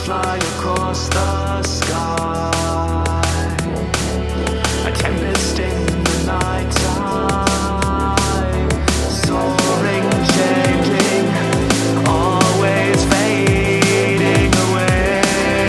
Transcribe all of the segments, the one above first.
fly across the sky. A tempest in the night time, soaring, changing, always fading away.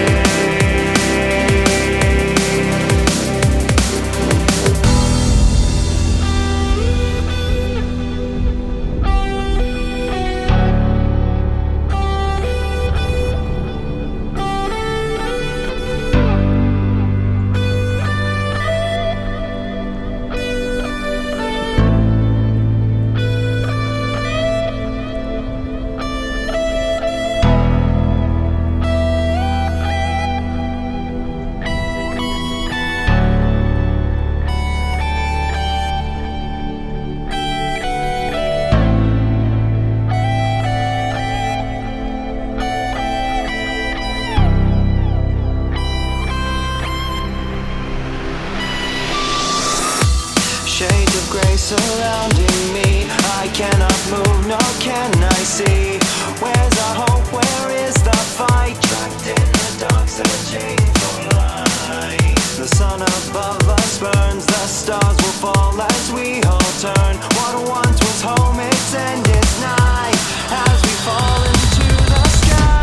Shades of grey surrounding me. I cannot move, nor can I see. Where's our hope? Where is the fight? Trapped in the dark, searching for light. The sun above us burns, the stars will fall as we all turn. What once was home, its end is nigh, as we fall into the sky.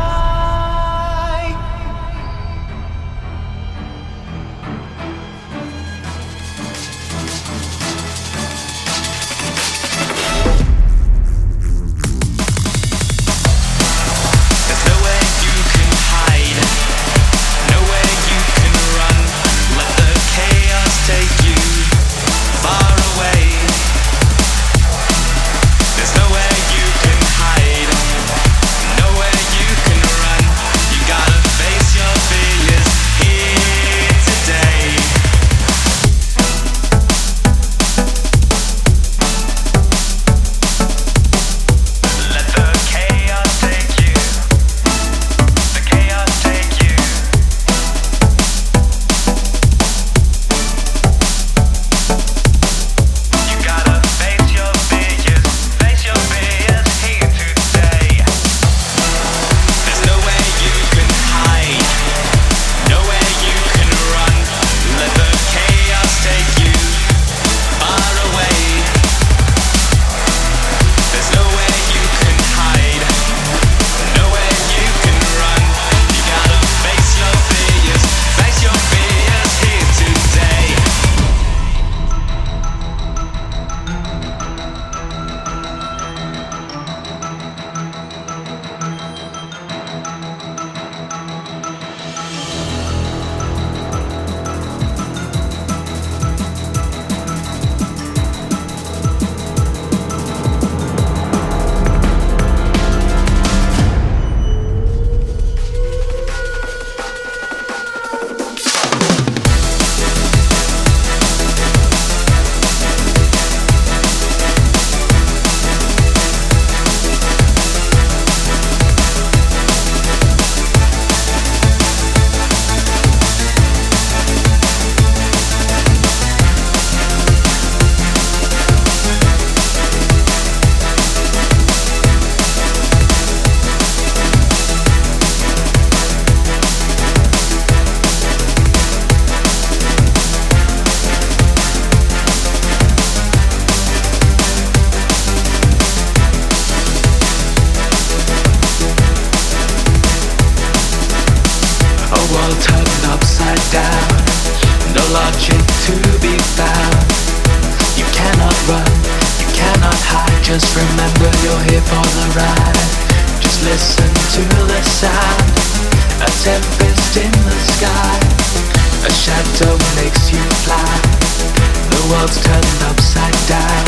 Turned upside down, no logic to be found. You cannot run, you cannot hide. Just remember you're here for the ride. Just listen to the sound, a tempest in the sky. A shadow makes you fly. The world's turned upside down.